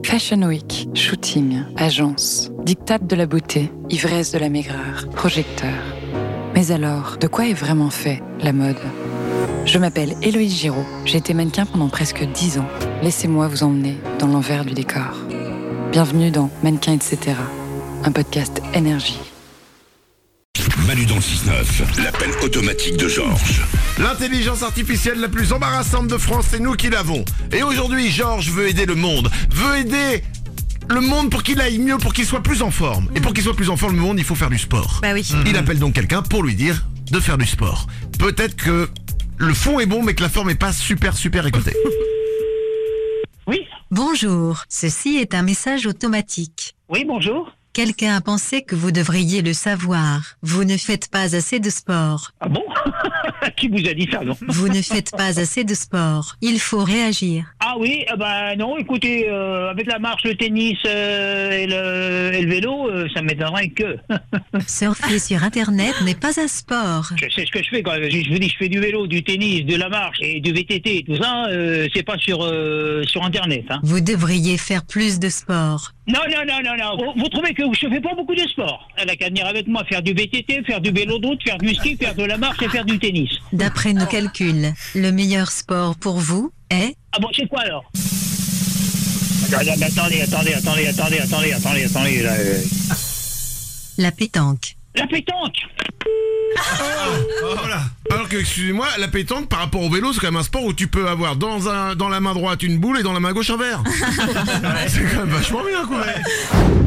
Fashion Week, shooting, agence, diktat de la beauté, ivresse de la maigreur, projecteur. Mais alors, de quoi est vraiment fait la mode ? Je m'appelle Héloïse Giraud, j'ai été mannequin pendant presque 10 ans. Laissez-moi vous emmener dans l'envers du décor. Bienvenue dans Mannequin etc., un podcast énergie. Manu dans le 6-9, l'appel automatique de Georges. L'intelligence artificielle la plus embarrassante de France, c'est nous qui l'avons. Et aujourd'hui, Georges veut aider le monde. Veut aider le monde pour qu'il aille mieux, pour qu'il soit plus en forme. Et pour qu'il soit plus en forme, le monde, il faut faire du sport. Bah oui. Il appelle donc quelqu'un pour lui dire de faire du sport. Peut-être que le fond est bon, mais que la forme est pas super écoutée. Oui, Bonjour, ceci est un message automatique. oui, bonjour. Quelqu'un a pensé que vous devriez le savoir. Vous ne faites pas assez de sport. Ah bon? Qui vous a dit ça, non? Vous ne faites pas assez de sport. Il faut réagir. Ah oui, non, écoutez, avec la marche, le tennis et le vélo, ça m'étonnerait que. Surfer sur Internet n'est pas un sport. Je sais ce que je fais quand même. Je vous dis, je fais du vélo, du tennis, de la marche et du VTT, tout ça, c'est pas sur Internet, hein. Vous devriez faire plus de sport. Non. Vous trouvez que je fais pas beaucoup de sport? Elle a qu'à venir avec moi faire du VTT, faire du vélo de route, faire du ski, faire de la marche et faire du tennis. D'après nos calculs, le meilleur sport pour vous est... Ah bon, c'est quoi alors? Attendez, là, la pétanque. La pétanque! Voilà. Alors que, excusez-moi, la pétanque par rapport au vélo, c'est quand même un sport où tu peux avoir dans la main droite une boule et dans la main gauche un verre. C'est quand même vachement bien, quoi.